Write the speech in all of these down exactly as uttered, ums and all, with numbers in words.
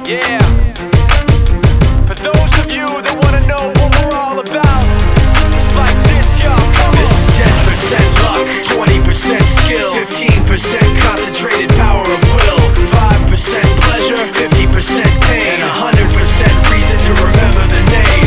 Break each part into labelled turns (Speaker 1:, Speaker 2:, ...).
Speaker 1: Yeah. For those of you that wanna know what we're all about, it's like this, y'all. Come on. This is ten percent luck, twenty percent skill, fifteen percent concentrated power of will, five percent pleasure, fifty percent pain, and one hundred percent reason to remember the name.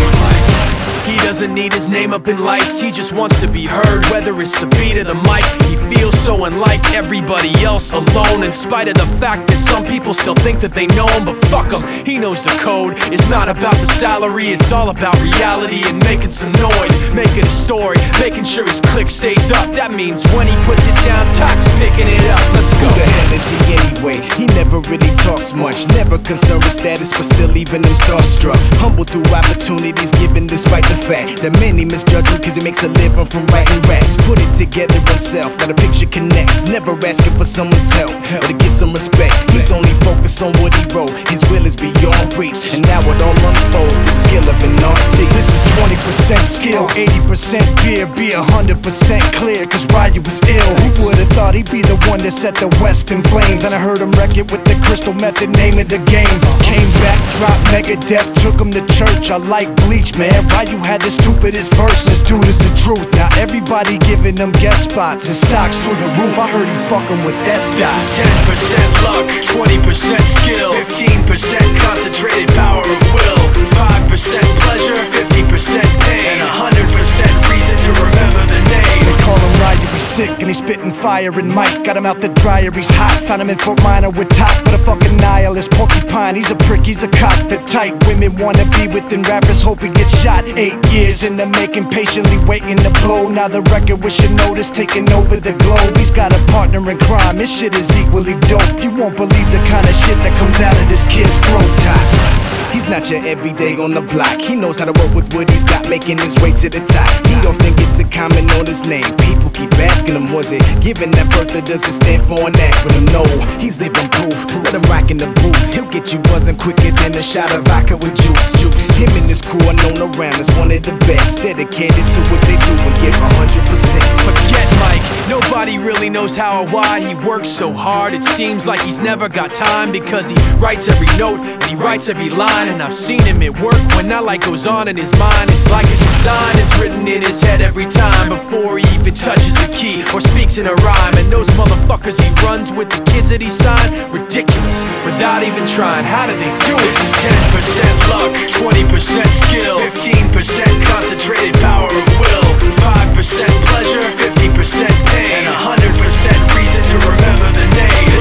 Speaker 1: He doesn't need his name up in lights, he just wants to be heard, whether it's the beat of the mic. He feels so unlike everybody else, alone, in spite of the fact that some people still think that they know him. But fuck him, he knows the code. It's not about the salary, it's all about reality and making some noise, making a story, making sure his click stays up. That means when he puts it down, Tox picking it up. Let's go.
Speaker 2: Who the hell is he anyway? He never really talks much, never concerned with status, but still leaving them starstruck. Humble through opportunities given despite the fact that many misjudge him cause he makes a living from writing raps. Put it together himself, now the picture connects, never asking for someone's help or to get some respect. He's only focused on what he wrote, his will is beyond reach, and now it all unfolds, the skill of an artist.
Speaker 3: This is twenty percent skill, eighty percent fear, be one hundred percent clear, cause Ryu was ill. Who would've thought he'd be the one that set the West in flames? And I heard him wreck it with the Crystal Method, name of the game. Came back, dropped Megadeth, took him to church. I like Bleach, man. Ryu had the stupidest verse, this dude is the truth. Now everybody giving them guest spots and stocks through the roof. I heard he fucking with that stock.
Speaker 1: This is ten percent luck, twenty percent skill, fifteen percent concentrated power of will, five percent pleasure, fifty percent pain, and one hundred percent reason to remember the name.
Speaker 3: They call him Ryu, he's sick and he's spitting fire and Mike got him out the dryer, he's hot. Found him in Fort Minor with top, but a fucking nihilist porcupine. He's a prick, he's a cock. The type women wanna be within rappers, hope he gets shot. Eight years in the making, patiently waiting to blow. Now the record with your notice taking over the globe. He's got a partner in crime, his shit is equally dope. You won't believe the kind of shit that comes out of this kid's throat. Top.
Speaker 2: He's not your everyday on the block. He knows how to work with what he's got, making his way to the top. He often gets a comment on his name. People keep asking him, was it given that birth or does it stand for an acronym? No, he's living proof. Let him rock in the booth. He'll get you buzzing quicker than a shot of vodka with juice. Juice. Him and his crew are known around as one of the best, dedicated to what they do and give one hundred percent.
Speaker 1: Forget Mike, nobody really knows how or why he works so hard. It seems like he's never got time because he writes every note and he writes every line. And I've seen him at work when that light goes on in his mind. It's like a design is written in his head every time before he even touches a key or speaks in a rhyme. And those motherfuckers he runs with, the kids that he signed, ridiculous, without even trying. How do they do it? This is ten percent luck, twenty percent skill, fifteen percent concentrated power of will, five percent pleasure, fifty percent pain, and one hundred percent reason to remember the name.